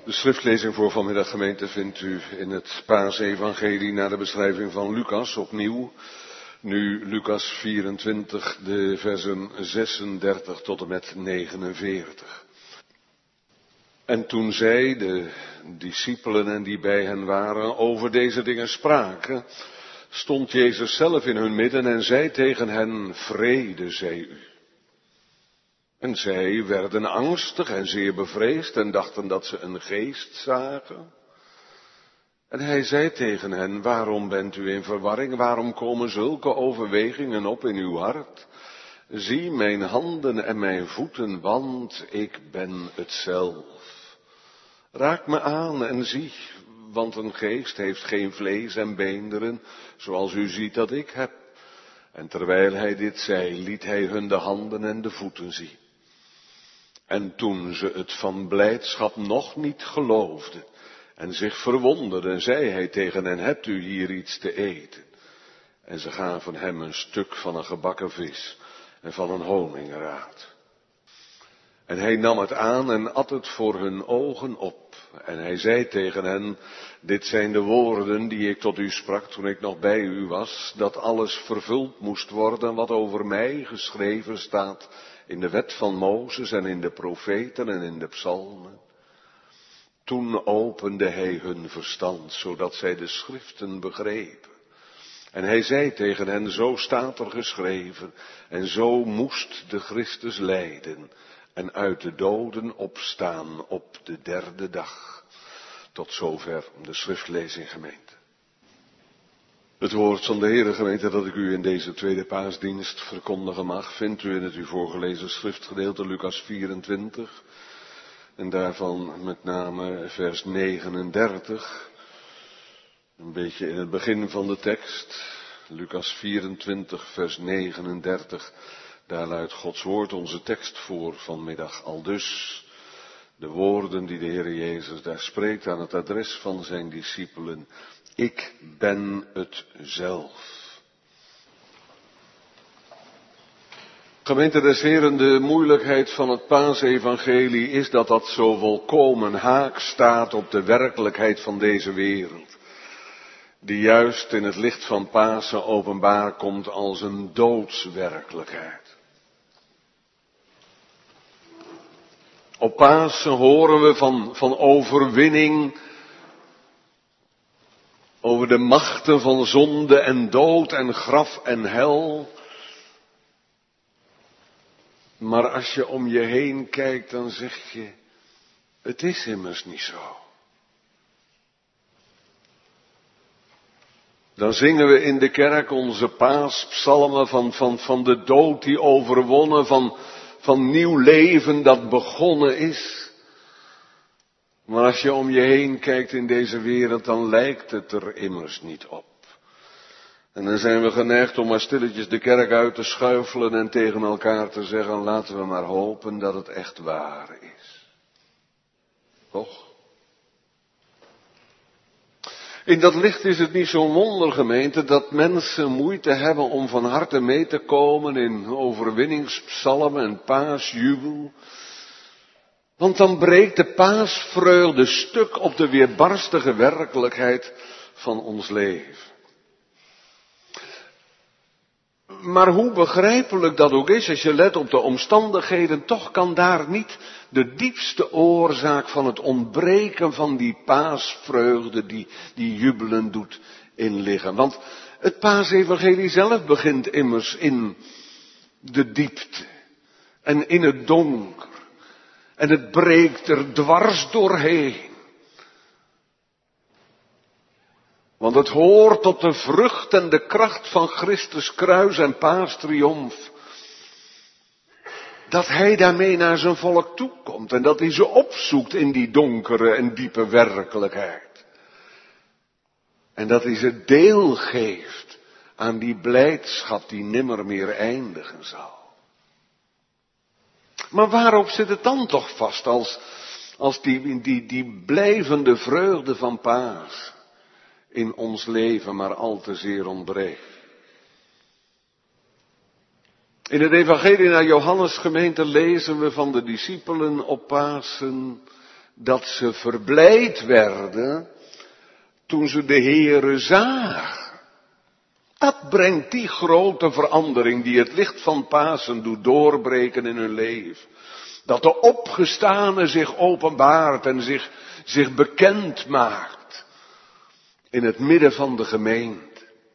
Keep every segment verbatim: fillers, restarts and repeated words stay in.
De schriftlezing voor vanmiddag, gemeente, vindt u in het Paasevangelie naar de beschrijving van Lucas opnieuw. Nu Lucas vierentwintig, de versen zesendertig tot en met negenenveertig. En toen zij, de discipelen en die bij hen waren, over deze dingen spraken, stond Jezus zelf in hun midden en zei tegen hen: vrede zij u. En zij werden angstig en zeer bevreesd en dachten dat ze een geest zagen. En hij zei tegen hen: waarom bent u in verwarring? Waarom komen zulke overwegingen op in uw hart? Zie mijn handen en mijn voeten, want ik ben het zelf. Raak me aan en zie, want een geest heeft geen vlees en beenderen, zoals u ziet dat ik heb. En terwijl hij dit zei, liet hij hun de handen en de voeten zien. En toen ze het van blijdschap nog niet geloofden en zich verwonderden, zei hij tegen hen: hebt u hier iets te eten? En ze gaven hem een stuk van een gebakken vis en van een honingraad. En hij nam het aan en at het voor hun ogen op. En hij zei tegen hen: dit zijn de woorden die ik tot u sprak toen ik nog bij u was, dat alles vervuld moest worden wat over mij geschreven staat in de wet van Mozes en in de profeten en in de psalmen. Toen opende hij hun verstand, zodat zij de schriften begrepen. En hij zei tegen hen: zo staat er geschreven, en zo moest de Christus lijden en uit de doden opstaan op de derde dag. Tot zover de schriftlezing, gemeente. Het woord van de Heere, gemeente, dat ik u in deze tweede paasdienst verkondigen mag, vindt u in het u voorgelezen schriftgedeelte Lucas vierentwintig. En daarvan met name vers negenendertig. Een beetje in het begin van de tekst. Lucas vierentwintig, vers negenendertig. Daar luidt Gods woord onze tekst voor vanmiddag aldus. De woorden die de Heer Jezus daar spreekt aan het adres van zijn discipelen: ik ben het zelf. Gemeente des Heren, de moeilijkheid van het Paasevangelie is dat dat zo volkomen haak staat op de werkelijkheid van deze wereld. Die juist in het licht van Pasen openbaar komt als een doodswerkelijkheid. Op Pasen horen we van, van overwinning over de machten van zonde en dood en graf en hel. Maar als je om je heen kijkt, dan zeg je: het is immers niet zo. Dan zingen we in de kerk onze paaspsalmen van, van, van de dood die overwonnen, van, van nieuw leven dat begonnen is. Maar als je om je heen kijkt in deze wereld, dan lijkt het er immers niet op. En dan zijn we geneigd om maar stilletjes de kerk uit te schuifelen en tegen elkaar te zeggen: laten we maar hopen dat het echt waar is. Toch? In dat licht is het niet zo'n wonder, gemeente, dat mensen moeite hebben om van harte mee te komen in overwinningspsalmen en paasjubel. Want dan breekt de paasvreugde stuk op de weerbarstige werkelijkheid van ons leven. Maar hoe begrijpelijk dat ook is, als je let op de omstandigheden, toch kan daar niet de diepste oorzaak van het ontbreken van die paasvreugde, die, die jubelen doet, in liggen. Want het paasevangelie zelf begint immers in de diepte en in het donker. En het breekt er dwars doorheen. Want het hoort tot de vrucht en de kracht van Christus kruis en paastriomf. Dat hij daarmee naar zijn volk toekomt en dat hij ze opzoekt in die donkere en diepe werkelijkheid. En dat hij ze deel geeft aan die blijdschap die nimmer meer eindigen zal. Maar waarop zit het dan toch vast als, als die, die, die blijvende vreugde van Paas in ons leven maar al te zeer ontbreekt? In het evangelie naar Johannes, gemeente, lezen we van de discipelen op Pasen: dat ze verblijd werden toen ze de Heere zagen. Dat brengt die grote verandering die het licht van Pasen doet doorbreken in hun leven. Dat de opgestane zich openbaart en zich, zich bekend maakt in het midden van de gemeente.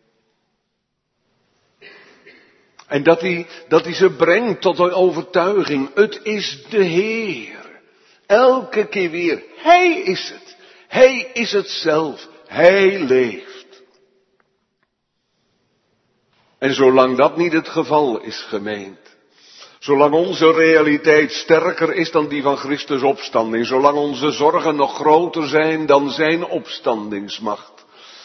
En dat hij, dat hij ze brengt tot een overtuiging. Het is de Heer. Elke keer weer. Hij is het. Hij is het zelf. Hij leeft. En zolang dat niet het geval is, gemeente. Zolang onze realiteit sterker is dan die van Christus opstanding. Zolang onze zorgen nog groter zijn dan zijn opstandingsmacht.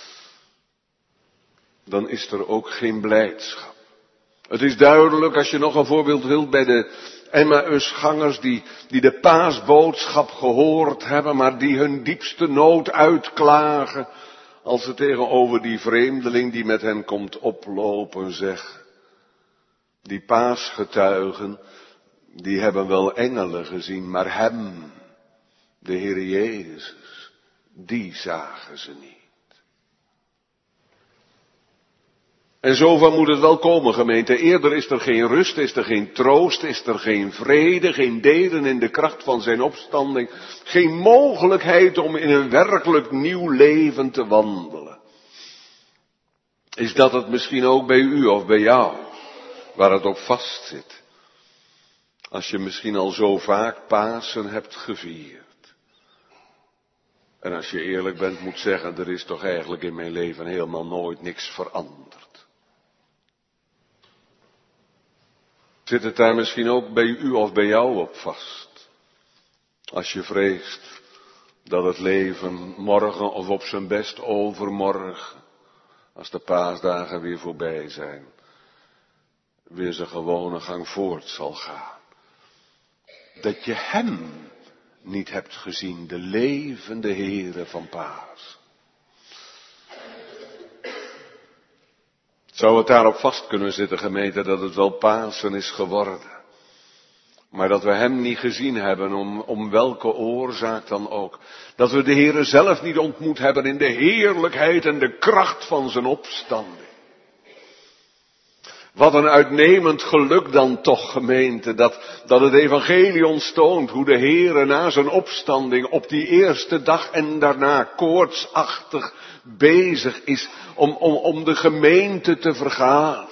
Dan is er ook geen blijdschap. Het is duidelijk, als je nog een voorbeeld wilt, bij de Emmausgangers die, die de paasboodschap gehoord hebben, maar die hun diepste nood uitklagen, als ze tegenover die vreemdeling die met hen komt oplopen zeggen. Die paasgetuigen, die hebben wel engelen gezien, maar hem, de Heer Jezus, die zagen ze niet. En zover moet het wel komen, gemeente. Eerder is er geen rust, is er geen troost, is er geen vrede, geen delen in de kracht van zijn opstanding. Geen mogelijkheid om in een werkelijk nieuw leven te wandelen. Is dat het misschien ook bij u of bij jou, waar het op vast zit? Als je misschien al zo vaak Pasen hebt gevierd. En als je eerlijk bent moet zeggen, er is toch eigenlijk in mijn leven helemaal nooit niks veranderd. Zit het daar misschien ook bij u of bij jou op vast? Als je vreest dat het leven morgen of op zijn best overmorgen, als de paasdagen weer voorbij zijn, weer zijn gewone gang voort zal gaan. Dat je hem niet hebt gezien, de levende Heere van Paas. Zou het daarop vast kunnen zitten, gemeente, dat het wel Pasen is geworden. Maar dat we hem niet gezien hebben, om, om welke oorzaak dan ook. Dat we de Heere zelf niet ontmoet hebben in de heerlijkheid en de kracht van zijn opstanding. Wat een uitnemend geluk dan toch, gemeente, dat, dat het evangelie ons toont hoe de Heere na zijn opstanding op die eerste dag en daarna koortsachtig bezig is om, om, om de gemeente te vergaderen.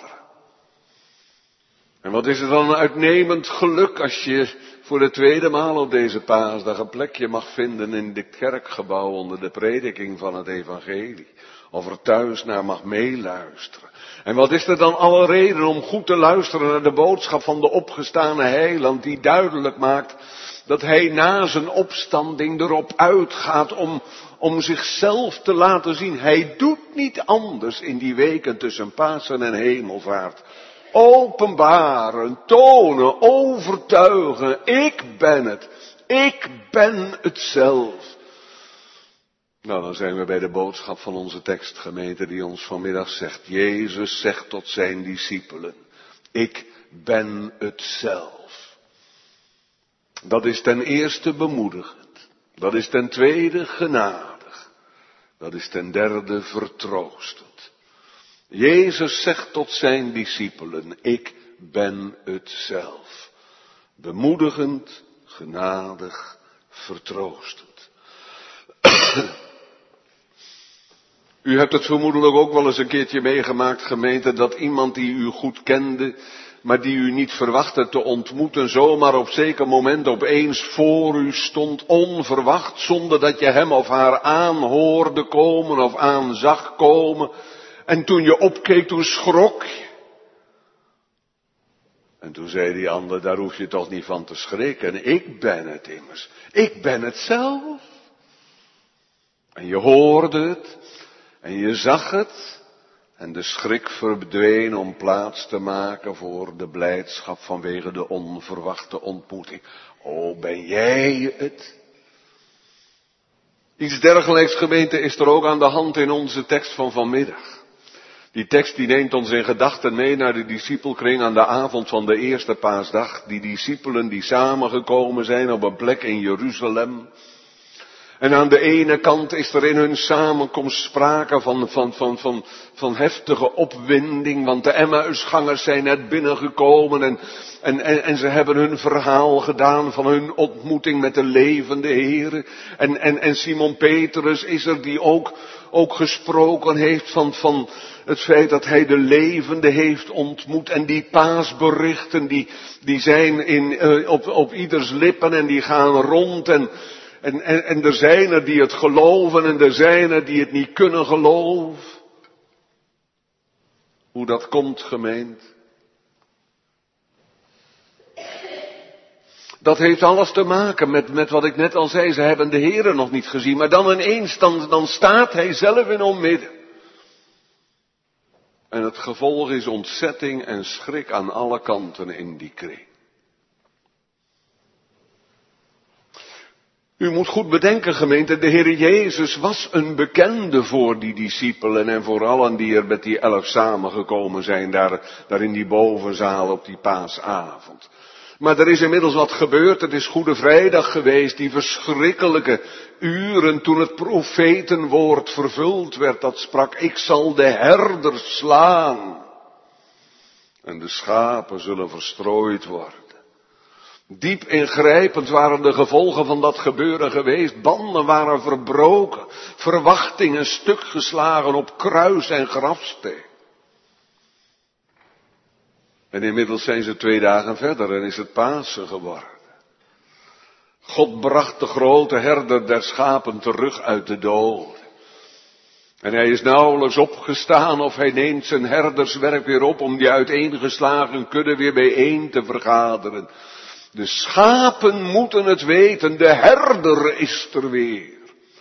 En wat is het dan een uitnemend geluk als je voor de tweede maal op deze paasdag een plekje mag vinden in dit kerkgebouw onder de prediking van het evangelie. Of er thuis naar mag meeluisteren. En wat is er dan alle reden om goed te luisteren naar de boodschap van de opgestane heiland die duidelijk maakt dat hij na zijn opstanding erop uitgaat om, om zichzelf te laten zien. Hij doet niet anders in die weken tussen Pasen en Hemelvaart. Openbaren, tonen, overtuigen. Ik ben het. Ik ben het zelf. Nou, dan zijn we bij de boodschap van onze tekstgemeente die ons vanmiddag zegt. Jezus zegt tot zijn discipelen. Ik ben het zelf. Dat is ten eerste bemoedigend. Dat is ten tweede genadig. Dat is ten derde vertroostend. Jezus zegt tot zijn discipelen. Ik ben het zelf. Bemoedigend, genadig, vertroostend. U hebt het vermoedelijk ook wel eens een keertje meegemaakt, gemeente, dat iemand die u goed kende, maar die u niet verwachtte te ontmoeten, zomaar op zeker moment opeens voor u stond, onverwacht, zonder dat je hem of haar aanhoorde komen of aan zag komen. En toen je opkeek, toen schrok je. En toen zei die ander, daar hoef je toch niet van te schrikken. Ik ben het immers. Ik ben het zelf. En je hoorde het. En je zag het. En de schrik verdween om plaats te maken voor de blijdschap vanwege de onverwachte ontmoeting. O, ben jij het? Iets dergelijks, gemeente, is er ook aan de hand in onze tekst van vanmiddag. Die tekst die neemt ons in gedachten mee naar de discipelkring aan de avond van de eerste paasdag. Die discipelen die samengekomen zijn op een plek in Jeruzalem. En aan de ene kant is er in hun samenkomst sprake van, van, van, van, van heftige opwinding, want de Emmausgangers zijn net binnengekomen en, en, en, en ze hebben hun verhaal gedaan van hun ontmoeting met de levende Heere. En, en, en Simon Petrus is er die ook, ook gesproken heeft van, van het feit dat hij de levende heeft ontmoet. En die paasberichten die, die zijn in, uh, op, op ieders lippen en die gaan rond en... En, en, en er zijn er die het geloven en er zijn er die het niet kunnen geloven. Hoe dat komt, gemeente. Dat heeft alles te maken met, met wat ik net al zei. Ze hebben de Heere nog niet gezien. Maar dan ineens, dan, dan staat hij zelf in hun midden. En het gevolg is ontzetting en schrik aan alle kanten in die kring. U moet goed bedenken, gemeente, de Heer Jezus was een bekende voor die discipelen en voor allen die er met die elf samengekomen zijn, daar, daar in die bovenzaal op die paasavond. Maar er is inmiddels wat gebeurd, het is Goede Vrijdag geweest, die verschrikkelijke uren toen het profetenwoord vervuld werd, dat sprak, ik zal de herder slaan en de schapen zullen verstrooid worden. Diep ingrijpend waren de gevolgen van dat gebeuren geweest. Banden waren verbroken. Verwachtingen stuk geslagen op kruis en grafsteen. En inmiddels zijn ze twee dagen verder en is het Pasen geworden. God bracht de grote herder der schapen terug uit de dood. En hij is nauwelijks opgestaan of hij neemt zijn herderswerk weer op om die uiteengeslagen kudde weer bijeen te vergaderen. De schapen moeten het weten, de herder is er weer.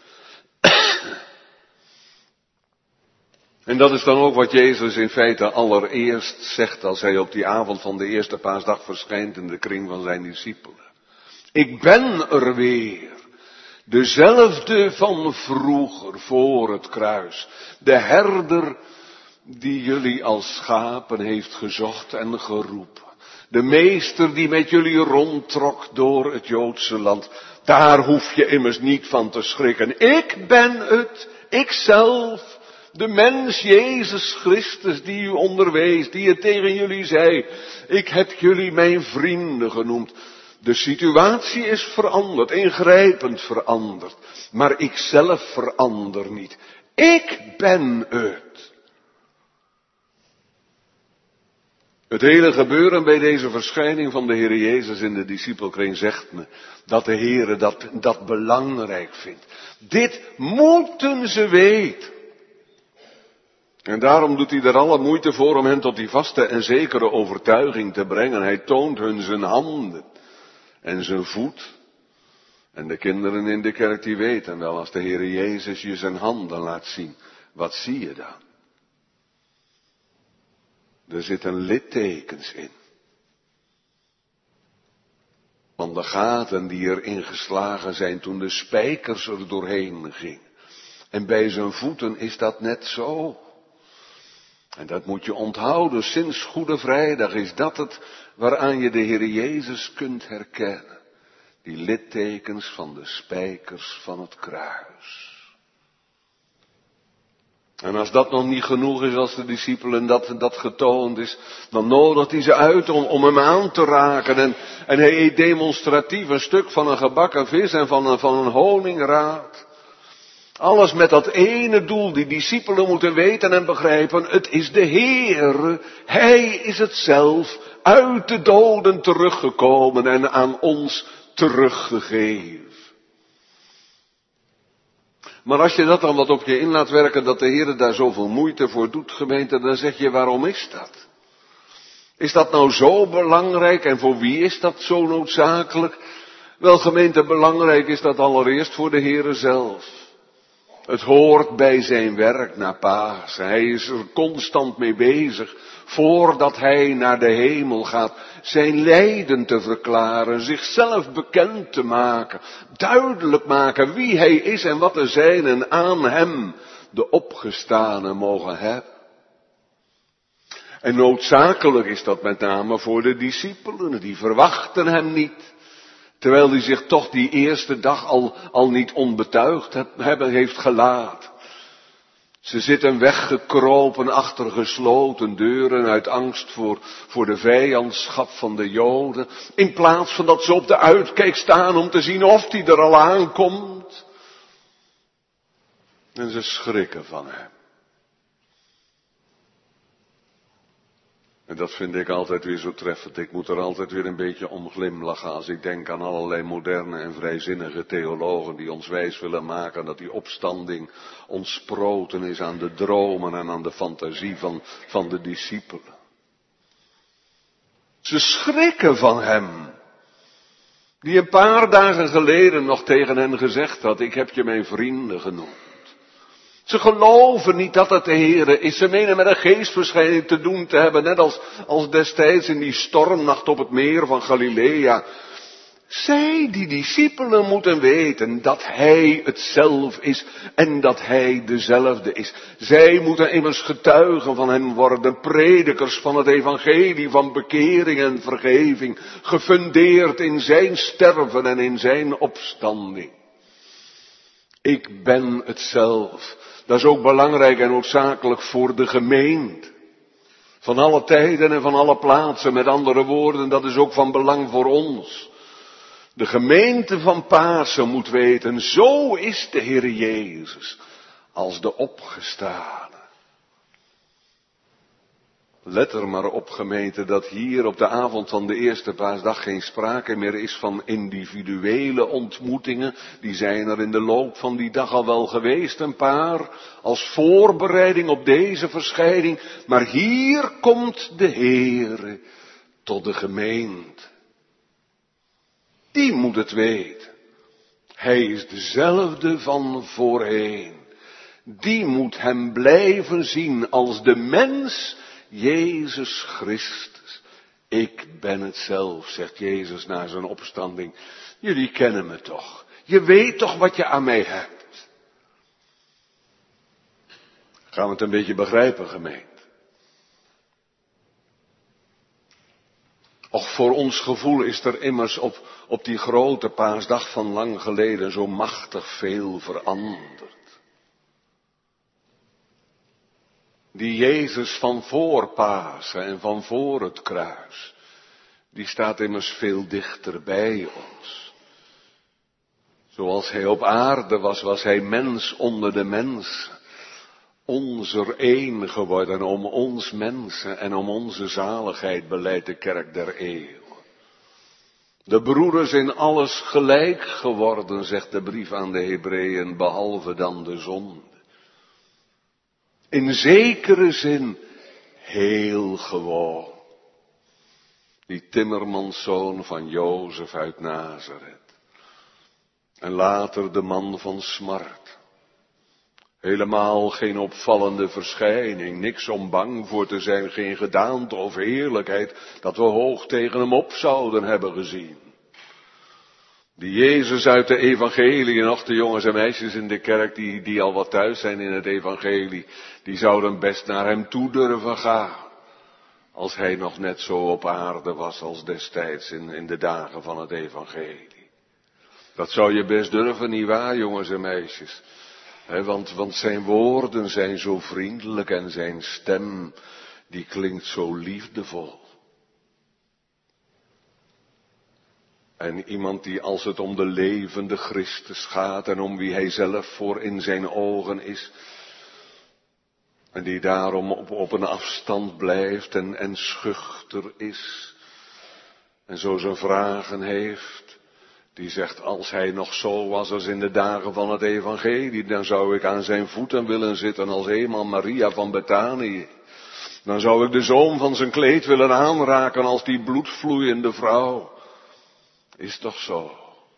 En dat is dan ook wat Jezus in feite allereerst zegt als hij op die avond van de eerste paasdag verschijnt in de kring van zijn discipelen. Ik ben er weer, dezelfde van vroeger voor het kruis. De herder die jullie als schapen heeft gezocht en geroepen. De meester die met jullie rondtrok door het Joodse land. Daar hoef je immers niet van te schrikken. Ik ben het, ikzelf, de mens Jezus Christus die u onderwees, die het tegen jullie zei. Ik heb jullie mijn vrienden genoemd. De situatie is veranderd, ingrijpend veranderd. Maar ikzelf verander niet. Ik ben het. Het hele gebeuren bij deze verschijning van de Heer Jezus in de discipelkring zegt me dat de Heer dat, dat belangrijk vindt. Dit moeten ze weten. En daarom doet hij er alle moeite voor om hen tot die vaste en zekere overtuiging te brengen. Hij toont hun zijn handen en zijn voet. En de kinderen in de kerk die weten wel, als de Heer Jezus je zijn handen laat zien, wat zie je dan? Er zitten littekens in. Van de gaten die erin geslagen zijn toen de spijkers er doorheen gingen. En bij zijn voeten is dat net zo. En dat moet je onthouden, sinds Goede Vrijdag is dat het waaraan je de Heer Jezus kunt herkennen. Die littekens van de spijkers van het kruis. En als dat nog niet genoeg is, als de discipelen dat, dat getoond is, dan nodigt hij ze uit om, om hem aan te raken. En, en hij eet demonstratief een stuk van een gebakken vis en van een, van een honingraad. Alles met dat ene doel, die discipelen moeten weten en begrijpen, het is de Heer. Hij is het zelf, uit de doden teruggekomen en aan ons teruggegeven. Maar als je dat dan wat op je in laat werken, dat de Heer daar zoveel moeite voor doet, gemeente, dan zeg je, waarom is dat? Is dat nou zo belangrijk en voor wie is dat zo noodzakelijk? Wel, gemeente, belangrijk is dat allereerst voor de Heer zelf. Het hoort bij zijn werk na Pasen. Hij is er constant mee bezig, voordat hij naar de hemel gaat, zijn lijden te verklaren, zichzelf bekend te maken, duidelijk maken wie hij is en wat er zijn en aan hem de opgestane mogen hebben. En noodzakelijk is dat met name voor de discipelen, die verwachten hem niet. Terwijl hij zich toch die eerste dag al, al niet onbetuigd hebben heeft gelaten. Ze zitten weggekropen achter gesloten deuren uit angst voor, voor de vijandschap van de Joden. In plaats van dat ze op de uitkijk staan om te zien of die er al aankomt. En ze schrikken van hem. En dat vind ik altijd weer zo treffend. Ik moet er altijd weer een beetje om glimlachen als ik denk aan allerlei moderne en vrijzinnige theologen die ons wijs willen maken dat die opstanding ontsproten is aan de dromen en aan de fantasie van, van de discipelen. Ze schrikken van hem. Die een paar dagen geleden nog tegen hen gezegd had, ik heb je mijn vrienden genoemd. Ze geloven niet dat het de Heere is. Ze menen met een geestverschijning te doen te hebben. Net als, als destijds in die stormnacht op het meer van Galilea. Zij, die discipelen, moeten weten dat Hij het zelf is. En dat Hij dezelfde is. Zij moeten immers getuigen van hem worden. Predikers van het evangelie van bekering en vergeving. Gefundeerd in zijn sterven en in zijn opstanding. Ik ben het zelf. Dat is ook belangrijk en noodzakelijk voor de gemeente. Van alle tijden en van alle plaatsen. Met andere woorden, dat is ook van belang voor ons. De gemeente van Pasen moet weten, zo is de Heer Jezus als de opgestane. Let er maar op, gemeente, dat hier op de avond van de eerste paasdag geen sprake meer is van individuele ontmoetingen. Die zijn er in de loop van die dag al wel geweest, een paar, als voorbereiding op deze verschijning. Maar hier komt de Heere tot de gemeente. Die moet het weten. Hij is dezelfde van voorheen. Die moet hem blijven zien als de mens Jezus Christus. Ik ben het zelf, zegt Jezus na zijn opstanding. Jullie kennen me toch. Je weet toch wat je aan mij hebt. Gaan we het een beetje begrijpen, gemeente? Och, voor ons gevoel is er immers op, op die grote paasdag van lang geleden zo machtig veel veranderd. Die Jezus van voor Pasen en van voor het kruis, die staat immers veel dichter bij ons. Zoals hij op aarde was, was hij mens onder de mensen. Onzer één geworden om ons mensen en om onze zaligheid beleidt de kerk der eeuwen. De broeders in alles gelijk geworden, zegt de brief aan de Hebreeën, behalve dan de zonde. In zekere zin heel gewoon. Die timmermanszoon van Jozef uit Nazareth. En later de man van smart. Helemaal geen opvallende verschijning, niks om bang voor te zijn, geen gedaante of heerlijkheid dat we hoog tegen hem op zouden hebben gezien. Die Jezus uit de evangelie, en nog de jongens en meisjes in de kerk die, die al wat thuis zijn in het evangelie, die zouden best naar hem toe durven gaan. Als hij nog net zo op aarde was als destijds in, in de dagen van het evangelie. Dat zou je best durven, nietwaar, jongens en meisjes? He, want, want zijn woorden zijn zo vriendelijk en zijn stem, die klinkt zo liefdevol. En iemand die als het om de levende Christus gaat en om wie hij zelf voor in zijn ogen is. En die daarom op, op een afstand blijft en, en schuchter is. En zo zijn vragen heeft. Die zegt, als hij nog zo was als in de dagen van het evangelie, dan zou ik aan zijn voeten willen zitten als eenmaal Maria van Betanië. Dan zou ik de zoom van zijn kleed willen aanraken als die bloedvloeiende vrouw. Is toch zo?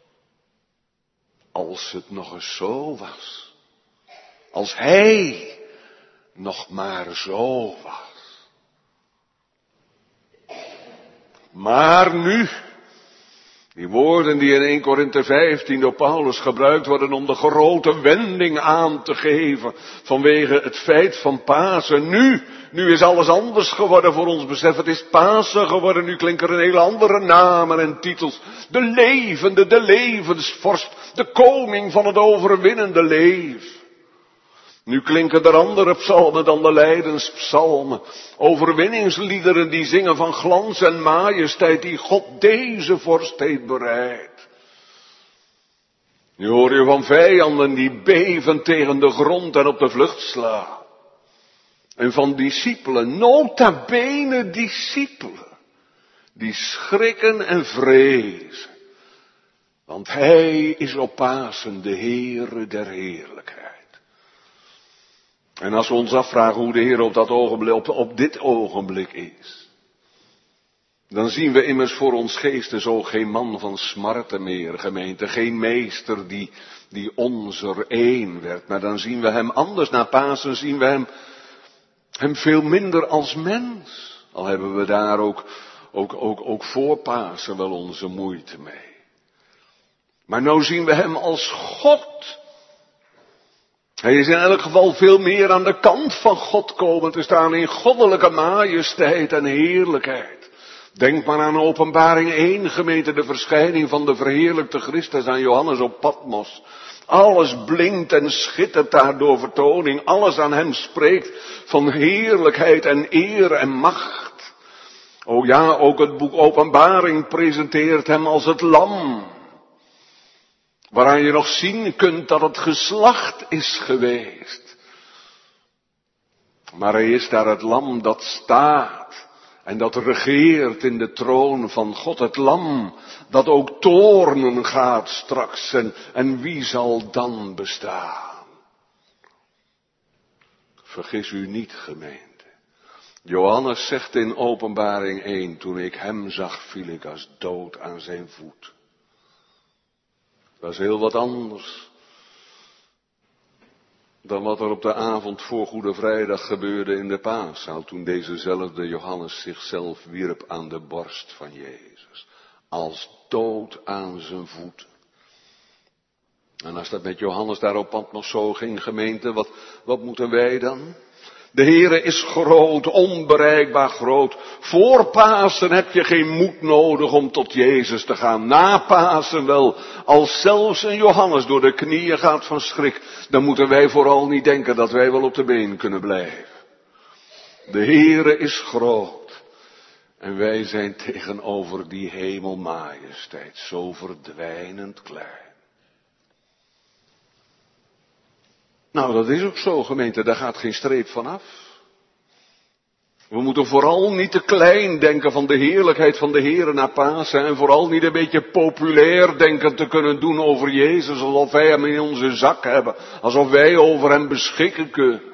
Als het nog eens zo was. Als hij nog maar zo was. Maar nu, Die woorden die in eerste Korinthe vijftien door Paulus gebruikt worden om de grote wending aan te geven vanwege het feit van Pasen. Nu, nu is alles anders geworden voor ons besef. Het is Pasen geworden, nu klinken er een hele andere namen en titels. De levende, de levensvorst, de koning van het overwinnende leven. Nu klinken er andere psalmen dan de lijdenspsalmen. Overwinningsliederen die zingen van glans en majesteit die God deze vorst heeft bereid. Nu hoor je van vijanden die beven tegen de grond en op de vlucht slaan. En van discipelen, nota bene discipelen, die schrikken en vrezen. Want hij is op Pasen de Heere der heerlijkheid. En als we ons afvragen hoe de Heer op dat ogenblik, op, op dit ogenblik is, dan zien we immers voor ons geesten zo geen man van smarten meer, gemeente, geen meester die, die onzer één werd, maar dan zien we hem anders. Na Pasen zien we hem, hem veel minder als mens, al hebben we daar ook, ook, ook, ook voor Pasen wel onze moeite mee. Maar nou zien we hem als God. Hij is in elk geval veel meer aan de kant van God komen te staan in goddelijke majesteit en heerlijkheid. Denk maar aan Openbaring één, gemeente, de verschijning van de verheerlijkte Christus aan Johannes op Patmos. Alles blinkt en schittert daar door vertoning. Alles aan hem spreekt van heerlijkheid en eer en macht. O ja, ook het boek Openbaring presenteert hem als het lam. Waaraan je nog zien kunt dat het geslacht is geweest. Maar hij is daar het lam dat staat en dat regeert in de troon van God. Het lam dat ook toornen gaat straks. En, en wie zal dan bestaan? Vergis u niet, gemeente. Johannes zegt in Openbaring één, toen ik hem zag, viel ik als dood aan zijn voet. Dat is heel wat anders dan wat er op de avond voor Goede Vrijdag gebeurde in de Paaszaal, toen dezezelfde Johannes zichzelf wierp aan de borst van Jezus, als dood aan zijn voeten. En als dat met Johannes daar op Patmos zo ging, gemeente, wat, wat moeten wij dan? De Heere is groot, onbereikbaar groot. Voor Pasen heb je geen moed nodig om tot Jezus te gaan. Na Pasen wel. Als zelfs een Johannes door de knieën gaat van schrik, dan moeten wij vooral niet denken dat wij wel op de been kunnen blijven. De Heere is groot. En wij zijn tegenover die hemelmajesteit zo verdwijnend klein. Nou, dat is ook zo, gemeente, daar gaat geen streep van af. We moeten vooral niet te klein denken van de heerlijkheid van de Heere na Pasen. En vooral niet een beetje populair denken te kunnen doen over Jezus, alsof wij hem in onze zak hebben. Alsof wij over hem beschikken kunnen.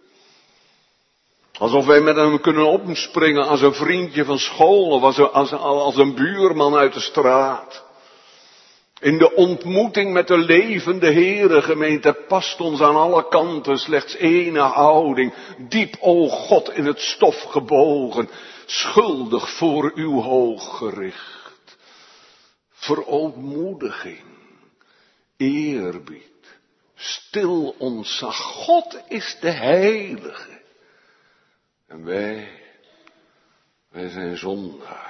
Alsof wij met hem kunnen opspringen als een vriendje van school of als een, als, als een buurman uit de straat. In de ontmoeting met de levende Heere, gemeente, past ons aan alle kanten slechts één houding. Diep, o God, in het stof gebogen, schuldig voor uw hoog gericht. Verootmoediging, eerbied, stil ontzag. God is de Heilige. En wij, wij zijn zondaar.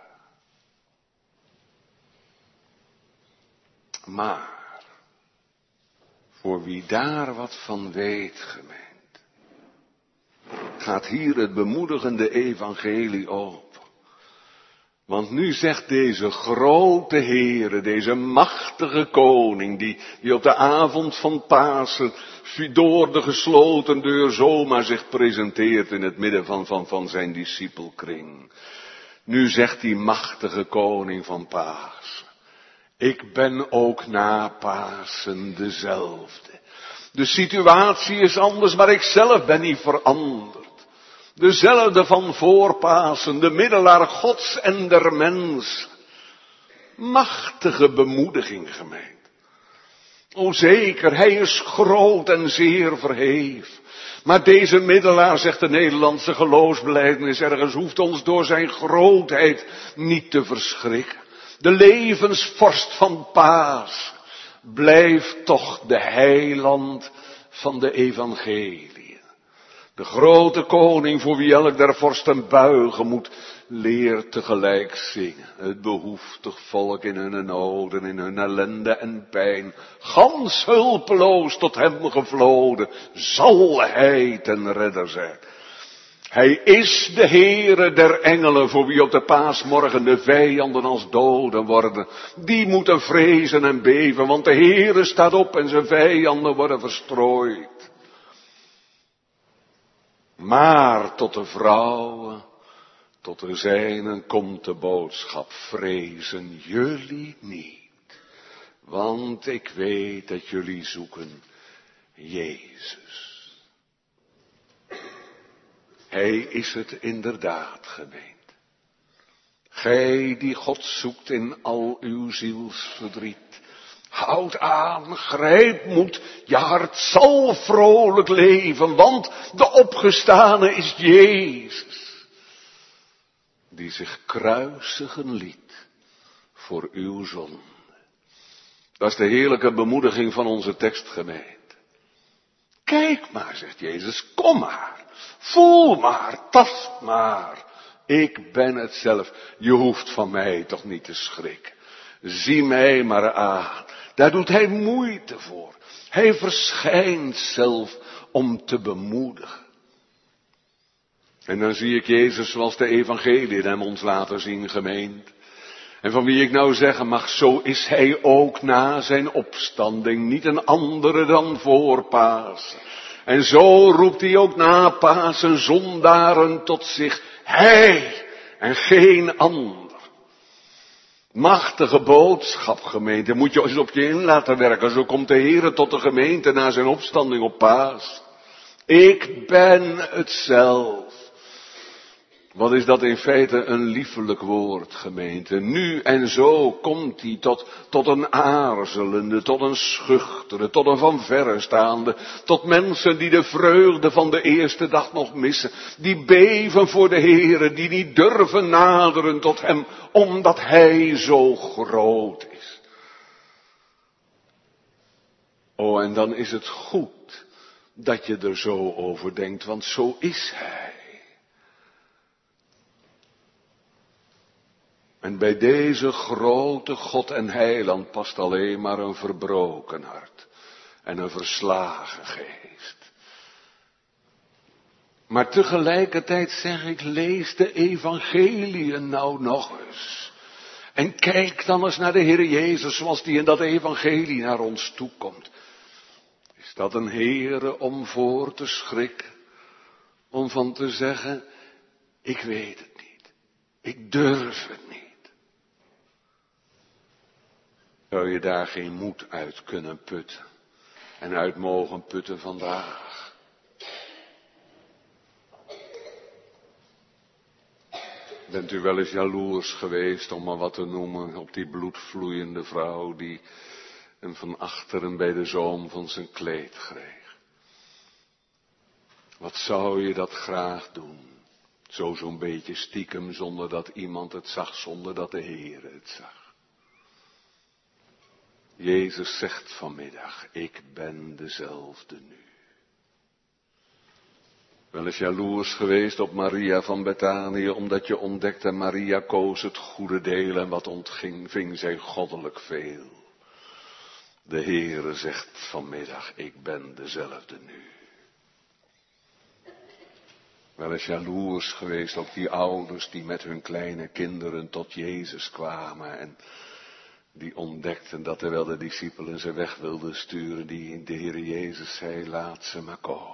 Maar, voor wie daar wat van weet, gemeente, gaat hier het bemoedigende evangelie open. Want nu zegt deze grote Heere, deze machtige koning, die, die op de avond van Pasen door de gesloten deur zomaar zich presenteert in het midden van, van, van zijn discipelkring. Nu zegt die machtige koning van Pasen: ik ben ook na Pasen dezelfde. De situatie is anders, maar ik zelf ben niet veranderd. Dezelfde van voor Pasen, de middelaar Gods en der mens. Machtige bemoediging, gemeente. O zeker, hij is groot en zeer verheven. Maar deze middelaar, zegt de Nederlandse geloofsbelijdenis ergens, hoeft ons door zijn grootheid niet te verschrikken. De levensvorst van Paas blijft toch de heiland van de evangelie. De grote koning voor wie elk der vorsten buigen moet, leert tegelijk zingen. Het behoeftig volk in hun noden, in hun ellende en pijn, gans hulpeloos tot hem gevloden, zal hij ten redder zijn. Hij is de Heere der engelen, voor wie op de paasmorgen de vijanden als doden worden. Die moeten vrezen en beven, want de Heere staat op en zijn vijanden worden verstrooid. Maar tot de vrouwen, tot de zijnen komt de boodschap: vrezen jullie niet, want ik weet dat jullie zoeken Jezus. Hij is het inderdaad, gemeente. Gij die God zoekt in al uw zielsverdriet. Houd aan, grijp moed, je hart zal vrolijk leven, want de opgestane is Jezus, die zich kruisigen liet voor uw zonde. Dat is de heerlijke bemoediging van onze tekstgemeente. Kijk maar, zegt Jezus, kom maar. Voel maar, tast maar. Ik ben het zelf. Je hoeft van mij toch niet te schrikken. Zie mij maar aan. Daar doet hij moeite voor. Hij verschijnt zelf om te bemoedigen. En dan zie ik Jezus zoals de evangelie hem ons laten zien, gemeente. En van wie ik nou zeggen mag, zo is hij ook na zijn opstanding, niet een andere dan voor Pasen. En zo roept hij ook na Pasen zondaren tot zich. Hij en geen ander. Machtige boodschap, gemeente. Moet je eens op je in laten werken. Zo komt de Heer tot de gemeente na zijn opstanding op Paas. Ik ben het zelf. Wat is dat in feite een liefelijk woord, gemeente. Nu en zo komt hij tot, tot een aarzelende, tot een schuchtere, tot een van verre staande, tot mensen die de vreugde van de eerste dag nog missen, die beven voor de Heere, die niet durven naderen tot hem, omdat hij zo groot is. Oh, en dan is het goed dat je er zo over denkt, want zo is hij. En bij deze grote God en heiland past alleen maar een verbroken hart en een verslagen geest. Maar tegelijkertijd zeg ik, lees de evangeliën nou nog eens. En kijk dan eens naar de Heer Jezus zoals die in dat evangelie naar ons toekomt. Is dat een Heere om voor te schrikken? Om van te zeggen, ik weet het niet. Ik durf het niet. Zou je daar geen moed uit kunnen putten en uit mogen putten vandaag? Bent u wel eens jaloers geweest, om maar wat te noemen, op die bloedvloeiende vrouw die hem van achteren bij de zoom van zijn kleed greep? Wat zou je dat graag doen? Zo zo'n beetje stiekem, zonder dat iemand het zag, zonder dat de Heere het zag. Jezus zegt vanmiddag, ik ben dezelfde nu. Wel eens jaloers geweest op Maria van Betanië, omdat je ontdekte, Maria koos het goede deel en wat ontging, ving zij goddelijk veel. De Heere zegt vanmiddag, ik ben dezelfde nu. Wel eens jaloers geweest op die ouders die met hun kleine kinderen tot Jezus kwamen en die ontdekten dat terwijl de discipelen ze weg wilden sturen, die de Heer Jezus zei, laat ze maar komen.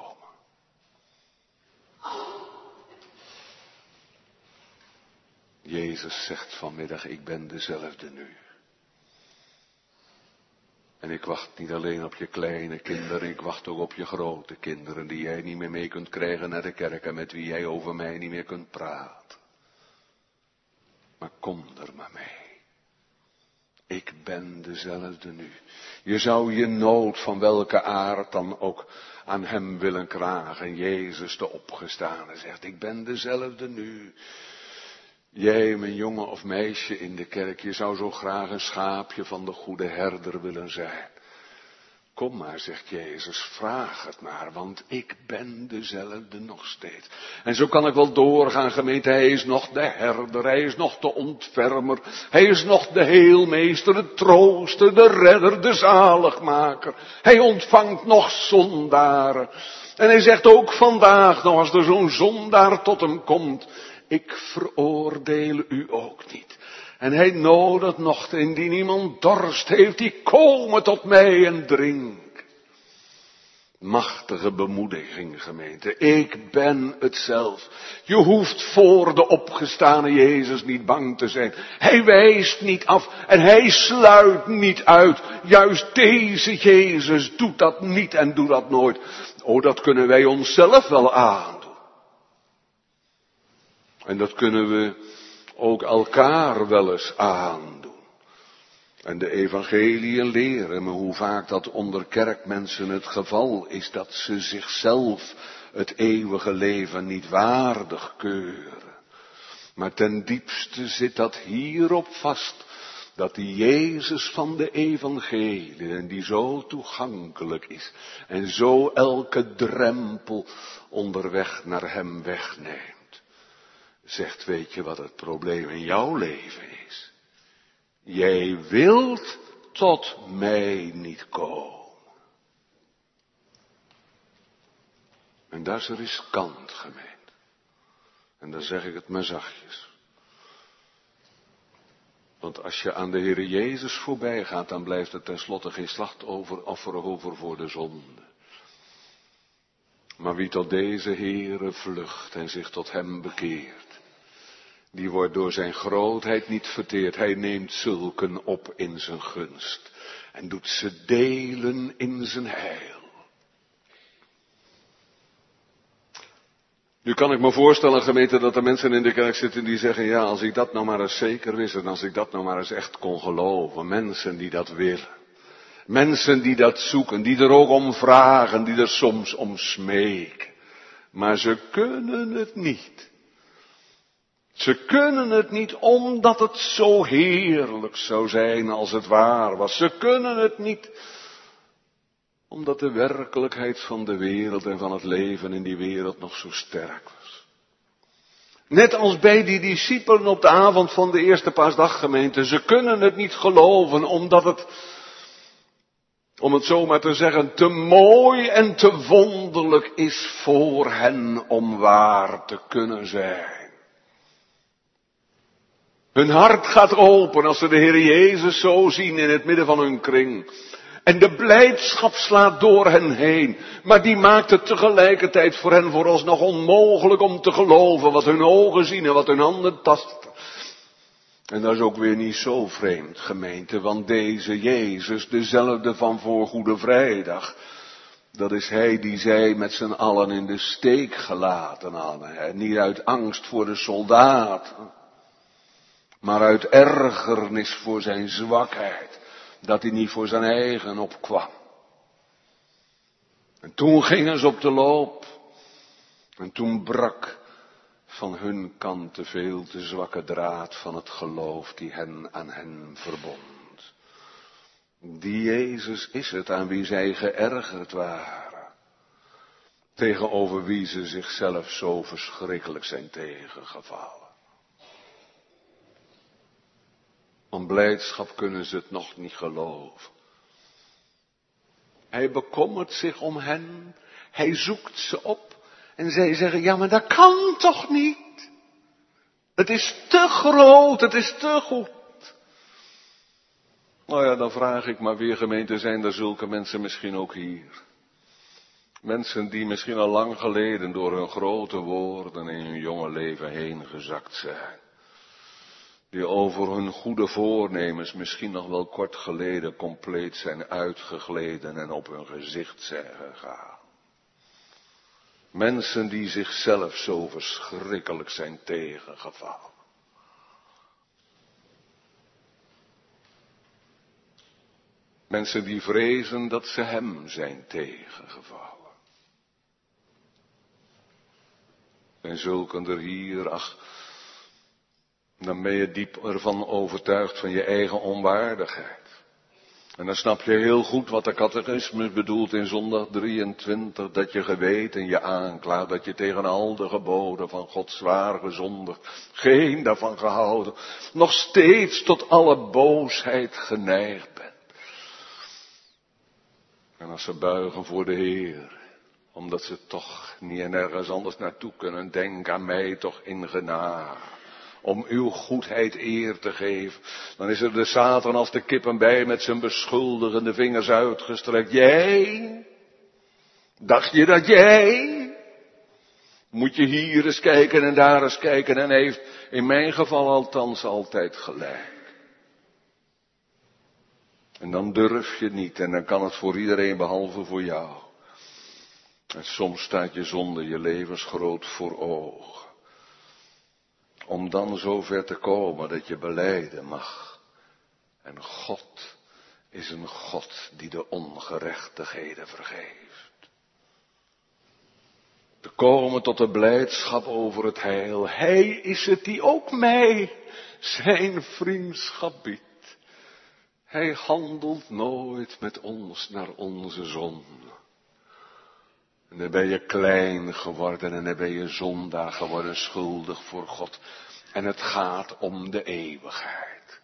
Jezus zegt vanmiddag, ik ben dezelfde nu. En ik wacht niet alleen op je kleine kinderen, ik wacht ook op je grote kinderen, die jij niet meer mee kunt krijgen naar de kerk en met wie jij over mij niet meer kunt praten. Maar kom er maar mee. Ik ben dezelfde nu. Je zou je nood van welke aard dan ook aan hem willen kragen. Jezus de opgestane zegt, ik ben dezelfde nu. Jij, mijn jongen of meisje in de kerk, je zou zo graag een schaapje van de goede herder willen zijn. Kom maar, zegt Jezus, vraag het maar, want ik ben dezelfde nog steeds. En zo kan ik wel doorgaan, gemeente, hij is nog de herder, hij is nog de ontfermer, hij is nog de heelmeester, de trooster, de redder, de zaligmaker. Hij ontvangt nog zondaren. En hij zegt ook vandaag nog, als er zo'n zondaar tot hem komt, ik veroordeel u ook niet. En hij nodigt nog, indien iemand dorst heeft, die komen tot mij en drink. Machtige bemoediging, gemeente. Ik ben het zelf. Je hoeft voor de opgestane Jezus niet bang te zijn. Hij wijst niet af en hij sluit niet uit. Juist deze Jezus doet dat niet en doet dat nooit. Oh, dat kunnen wij onszelf wel aandoen. En dat kunnen we ook elkaar wel eens aandoen. En de evangeliën leren me hoe vaak dat onder kerkmensen het geval is, dat ze zichzelf het eeuwige leven niet waardig keuren. Maar ten diepste zit dat hierop vast, dat die Jezus van de evangelie, en die zo toegankelijk is, en zo elke drempel onderweg naar hem wegneemt. Zegt, weet je wat het probleem in jouw leven is? Jij wilt tot mij niet komen. En dat is riskant, gemeente. En dan zeg ik het maar zachtjes. Want als je aan de Heere Jezus voorbij gaat, dan blijft er tenslotte geen slachtoffer over voor de zonde. Maar wie tot deze Heere vlucht en zich tot hem bekeert, die wordt door zijn grootheid niet verteerd. Hij neemt zulken op in zijn gunst en doet ze delen in zijn heil. Nu kan ik me voorstellen, gemeente, dat er mensen in de kerk zitten die zeggen, ja, als ik dat nou maar eens zeker wist en als ik dat nou maar eens echt kon geloven. Mensen die dat willen. Mensen die dat zoeken, die er ook om vragen, die er soms om smeken. Maar ze kunnen het niet. Ze kunnen het niet omdat het zo heerlijk zou zijn als het waar was. Ze kunnen het niet omdat de werkelijkheid van de wereld en van het leven in die wereld nog zo sterk was. Net als bij die discipelen op de avond van de eerste paasdaggemeente. Ze kunnen het niet geloven omdat het, om het zo maar te zeggen, te mooi en te wonderlijk is voor hen om waar te kunnen zijn. Hun hart gaat open als ze de Heer Jezus zo zien in het midden van hun kring. En de blijdschap slaat door hen heen. Maar die maakt het tegelijkertijd voor hen vooralsnog onmogelijk om te geloven wat hun ogen zien en wat hun handen tasten. En dat is ook weer niet zo vreemd, gemeente, want deze Jezus, dezelfde van voor Goede Vrijdag, dat is hij die zij met z'n allen in de steek gelaten hadden. En niet uit angst voor de soldaten, maar uit ergernis voor zijn zwakheid, dat hij niet voor zijn eigen opkwam. En toen gingen ze op de loop. En toen brak van hun kant de veel te zwakke draad van het geloof die hen aan hen verbond. Die Jezus is het aan wie zij geërgerd waren. Tegenover wie ze zichzelf zo verschrikkelijk zijn tegengevallen. Van blijdschap kunnen ze het nog niet geloven. Hij bekommert zich om hen. Hij zoekt ze op. En zij zeggen, ja, maar dat kan toch niet? Het is te groot, het is te goed. Nou ja, dan vraag ik maar weer, gemeente, zijn er zulke mensen misschien ook hier? Mensen die misschien al lang geleden door hun grote woorden in hun jonge leven heen gezakt zijn. Die over hun goede voornemens misschien nog wel kort geleden compleet zijn uitgegleden en op hun gezicht zijn gegaan. Mensen die zichzelf zo verschrikkelijk zijn tegengevallen. Mensen die vrezen dat ze hem zijn tegengevallen. En zulken er hier, ach, Dan ben je diep ervan overtuigd van je eigen onwaardigheid. En dan snap je heel goed wat de catechismus bedoelt in zondag drieëntwintig. Dat je geweten je aanklaagt, dat je tegen al de geboden van God zwaar gezondigd, geen daarvan gehouden, nog steeds tot alle boosheid geneigd bent. En als ze buigen voor de Heer, omdat ze toch niet en ergens anders naartoe kunnen, denk aan mij toch in genade. Om uw goedheid eer te geven. Dan is er de Satan als de kippen bij met zijn beschuldigende vingers uitgestrekt. Jij? Dacht je dat jij? Moet je hier eens kijken en daar eens kijken en heeft in mijn geval althans altijd gelijk. En dan durf je niet en dan kan het voor iedereen behalve voor jou. En soms staat je zonde je levensgroot voor ogen. Om dan zover te komen dat je belijden mag. En God is een God die de ongerechtigheden vergeeft. Te komen tot de blijdschap over het heil. Hij is het die ook mij zijn vriendschap biedt. Hij handelt nooit met ons naar onze zonde. En dan ben je klein geworden en dan ben je zondaar geworden, schuldig voor God. En het gaat om de eeuwigheid.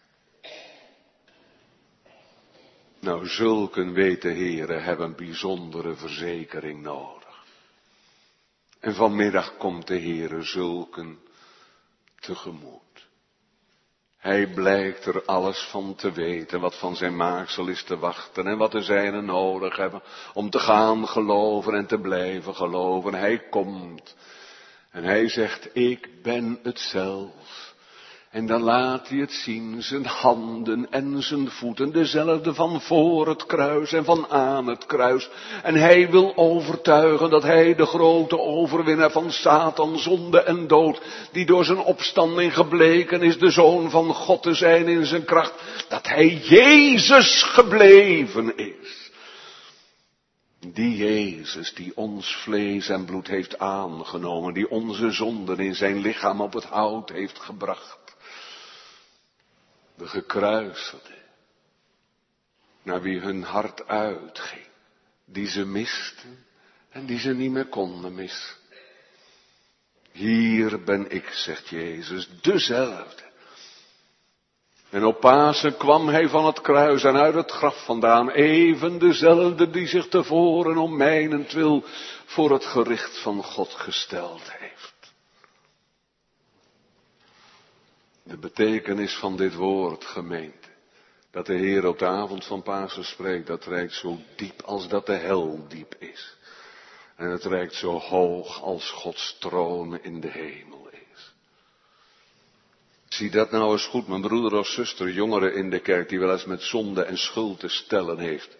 Nou, zulken, weet de Heere, hebben een bijzondere verzekering nodig. En vanmiddag komt de Heere zulken tegemoet. Hij blijkt er alles van te weten, wat van zijn maaksel is te wachten en wat de zijnen nodig hebben om te gaan geloven en te blijven geloven. Hij komt en hij zegt, ik ben het zelf. En dan laat hij het zien, zijn handen en zijn voeten, dezelfde van voor het kruis en van aan het kruis. En hij wil overtuigen dat hij de grote overwinnaar van Satan, zonde en dood, die door zijn opstanding gebleken is de Zoon van God te zijn in zijn kracht, dat hij Jezus gebleven is. Die Jezus die ons vlees en bloed heeft aangenomen, die onze zonden in zijn lichaam op het hout heeft gebracht. De gekruiselde, naar wie hun hart uitging, die ze misten en die ze niet meer konden missen. Hier ben ik, zegt Jezus, dezelfde. En op Pasen kwam hij van het kruis en uit het graf vandaan, even dezelfde die zich tevoren om mijnentwil voor het gericht van God gesteld heeft. De betekenis van dit woord, gemeente, dat de Heer op de avond van Pasen spreekt, dat reikt zo diep als dat de hel diep is. En het reikt zo hoog als Gods troon in de hemel is. Zie dat nou eens goed, mijn broeder of zuster, jongeren in de kerk, die wel eens met zonde en schuld te stellen heeft.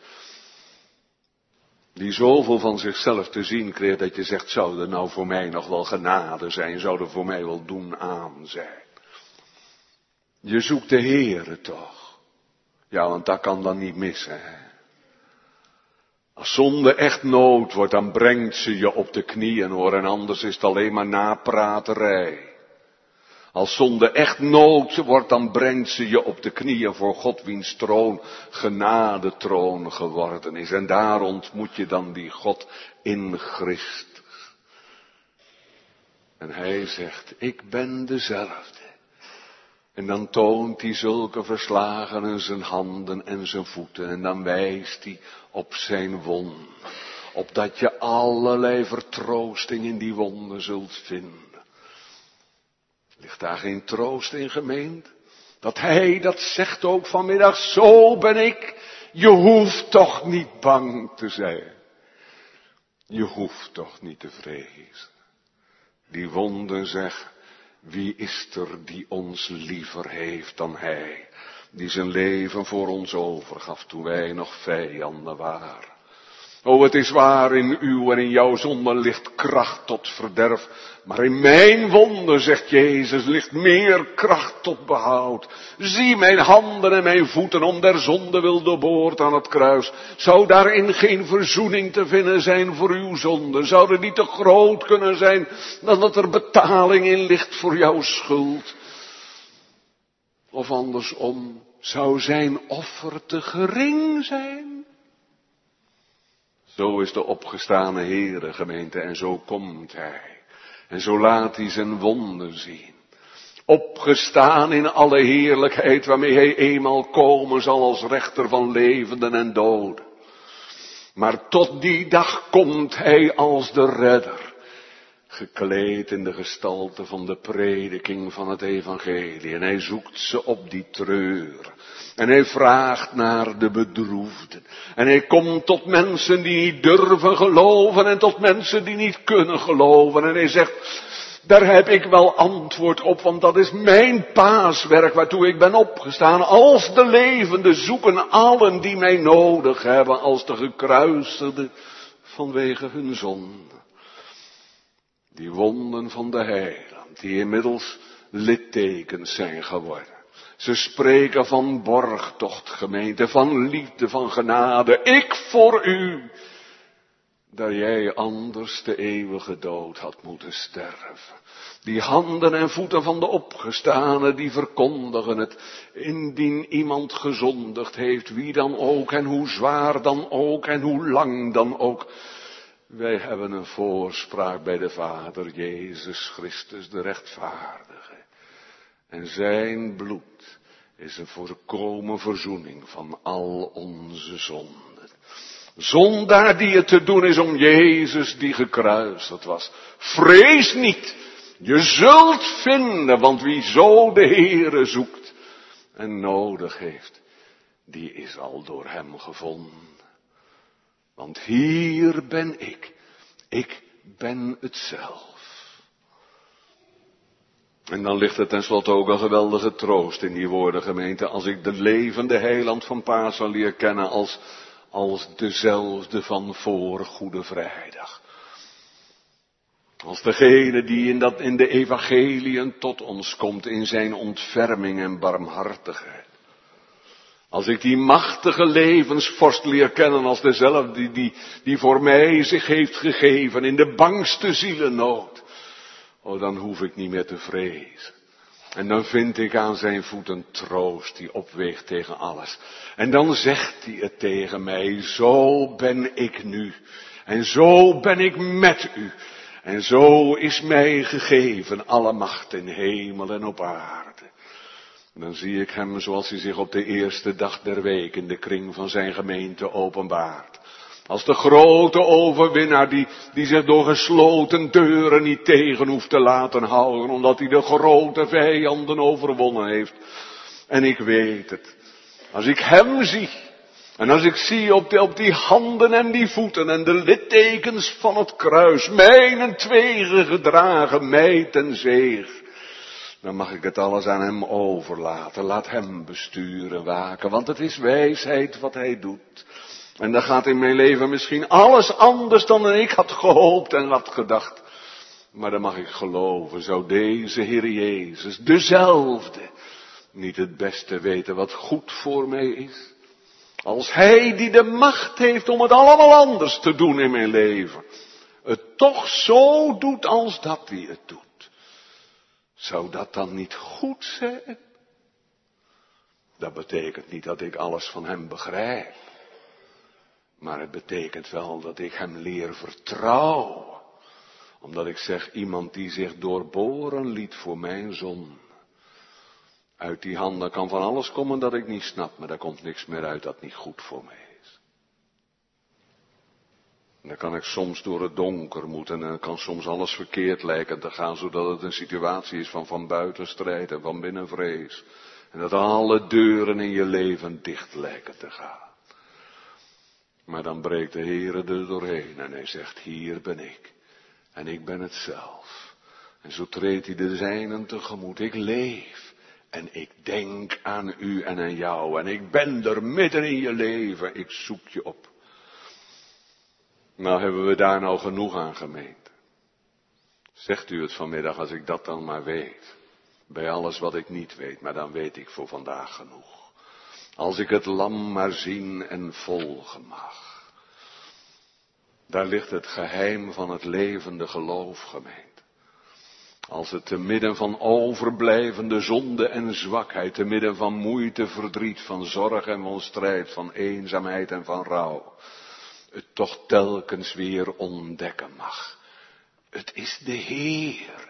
Die zoveel van zichzelf te zien kreeg dat je zegt, zou er nou voor mij nog wel genade zijn, zou er voor mij wel doen aan zijn. Je zoekt de Heere toch. Ja, want dat kan dan niet missen. Hè? Als zonde echt nood wordt, dan brengt ze je op de knieën hoor. En anders is het alleen maar napraterij. Als zonde echt nood wordt, dan brengt ze je op de knieën voor God, wiens troon genadetroon geworden is. En daar ontmoet je dan die God in Christus. En hij zegt, ik ben dezelfde. En dan toont hij zulke verslagen in zijn handen en zijn voeten. En dan wijst hij op zijn wonden. Opdat je allerlei vertroosting in die wonden zult vinden. Ligt daar geen troost in, gemeente? Dat hij dat zegt ook vanmiddag, zo ben ik. Je hoeft toch niet bang te zijn. Je hoeft toch niet te vrezen. Die wonden zeggen. Wie is er die ons liever heeft dan hij, die zijn leven voor ons overgaf toen wij nog vijanden waren. O, het is waar, in uw en in jouw zonde ligt kracht tot verderf, maar in mijn wonden, zegt Jezus, ligt meer kracht tot behoud. Zie mijn handen en mijn voeten om der zonde wil doorboord aan het kruis. Zou daarin geen verzoening te vinden zijn voor uw zonde? Zou er niet te groot kunnen zijn dan dat er betaling in ligt voor jouw schuld? Of andersom, zou zijn offer te gering zijn? Zo is de opgestane Heere, gemeente, en zo komt hij. En zo laat hij zijn wonder zien. Opgestaan in alle heerlijkheid waarmee hij eenmaal komen zal als rechter van levenden en doden. Maar tot die dag komt hij als de redder, gekleed in de gestalte van de prediking van het evangelie. En hij zoekt ze op die treur. En hij vraagt naar de bedroefden. En hij komt tot mensen die niet durven geloven en tot mensen die niet kunnen geloven. En hij zegt, daar heb ik wel antwoord op, want dat is mijn paaswerk waartoe ik ben opgestaan. Als de levenden zoeken allen die mij nodig hebben, als de gekruisigden vanwege hun zonde. Die wonden van de heiland, die inmiddels littekens zijn geworden. Ze spreken van borgtocht, gemeente, van liefde, van genade. Ik voor u, dat jij anders de eeuwige dood had moeten sterven. Die handen en voeten van de opgestane, die verkondigen het. Indien iemand gezondigd heeft, wie dan ook, en hoe zwaar dan ook, en hoe lang dan ook. Wij hebben een voorspraak bij de Vader, Jezus Christus, de rechtvaardige. En zijn bloed is een volkomen verzoening van al onze zonden. Zondaar die het te doen is om Jezus die gekruisigd was. Vrees niet, je zult vinden, want wie zo de Heere zoekt en nodig heeft, die is al door hem gevonden. Want hier ben ik, ik ben het zelf. En dan ligt er tenslotte ook een geweldige troost in die woorden, gemeente, als ik de levende heiland van Pasen leer kennen als, als dezelfde van voor Goede Vrijdag. Als degene die in, dat, in de evangeliën tot ons komt in zijn ontferming en barmhartigheid. Als ik die machtige levensvorst leer kennen als dezelfde die, die, die voor mij zich heeft gegeven in de bangste zielennood. Oh, dan hoef ik niet meer te vrezen. En dan vind ik aan zijn voeten troost die opweegt tegen alles. En dan zegt hij het tegen mij, zo ben ik nu. En zo ben ik met u. En zo is mij gegeven alle macht in hemel en op aarde. En dan zie ik hem zoals hij zich op de eerste dag der week in de kring van zijn gemeente openbaart. Als de grote overwinnaar die, die zich door gesloten deuren niet tegen hoeft te laten houden. Omdat hij de grote vijanden overwonnen heeft. En ik weet het. Als ik hem zie. En als ik zie op, de, op die handen en die voeten en de littekens van het kruis. Mijn tweeën gedragen, mij ten zeeg. Dan mag ik het alles aan hem overlaten. Laat hem besturen, waken. Want het is wijsheid wat hij doet. En dan gaat in mijn leven misschien alles anders dan ik had gehoopt en had gedacht. Maar dan mag ik geloven, zou deze Heer Jezus, dezelfde, niet het beste weten wat goed voor mij is. Als hij die de macht heeft om het allemaal anders te doen in mijn leven, het toch zo doet als dat hij het doet. Zou dat dan niet goed zijn? Dat betekent niet dat ik alles van hem begrijp. Maar het betekent wel dat ik hem leer vertrouwen. Omdat ik zeg, iemand die zich doorboren liet voor mijn zon. Uit die handen kan van alles komen dat ik niet snap, maar daar komt niks meer uit dat niet goed voor mij is. En dan kan ik soms door het donker moeten en dan kan soms alles verkeerd lijken te gaan, zodat het een situatie is van van buiten strijd en van binnen vrees. En dat alle deuren in je leven dicht lijken te gaan. Maar dan breekt de Heere er doorheen en hij zegt, hier ben ik. En ik ben het zelf. En zo treedt hij de zijnen tegemoet. Ik leef. En ik denk aan u en aan jou. En ik ben er midden in je leven. Ik zoek je op. Nou hebben we daar nou genoeg aan, gemeente. Zegt u het vanmiddag als ik dat dan maar weet. Bij alles wat ik niet weet, maar dan weet ik voor vandaag genoeg. Als ik het lam maar zien en volgen mag. Daar ligt het geheim van het levende geloof, gemeente. Als het te midden van overblijvende zonde en zwakheid, te midden van moeite, verdriet, van zorg en van strijd, van eenzaamheid en van rouw, het toch telkens weer ontdekken mag. Het is de Heer.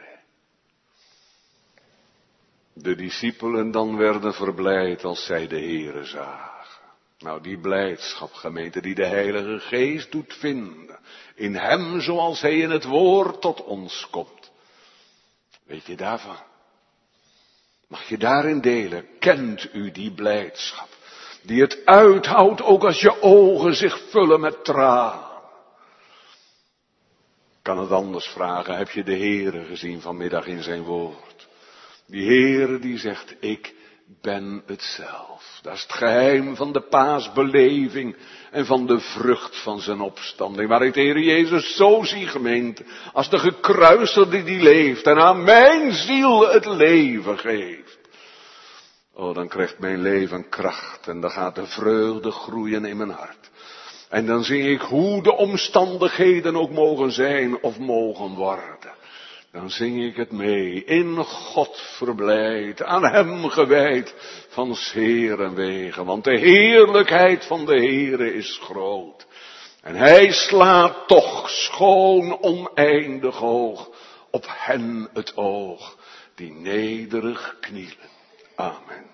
De discipelen dan werden verblijd als zij de Heere zagen. Nou, die blijdschap, gemeente, die de Heilige Geest doet vinden. In hem zoals hij in het woord tot ons komt. Weet je daarvan? Mag je daarin delen? Kent u die blijdschap? Die het uithoudt ook als je ogen zich vullen met tranen. Ik kan het anders vragen. Heb je de Heere gezien vanmiddag in zijn woord? Die Heere die zegt, ik ben het zelf. Dat is het geheim van de paasbeleving en van de vrucht van zijn opstanding. Waar ik de Heer Jezus zo zie, gemeente, als de gekruisigde die leeft en aan mijn ziel het leven geeft. Oh, dan krijgt mijn leven kracht en dan gaat de vreugde groeien in mijn hart. En dan zing ik hoe de omstandigheden ook mogen zijn of mogen worden. Dan zing ik het mee, in God verblijd, aan hem gewijd, van zeer en wegen. Want de heerlijkheid van de Heere is groot. En hij slaat toch schoon oneindig hoog op hen het oog, die nederig knielen. Amen.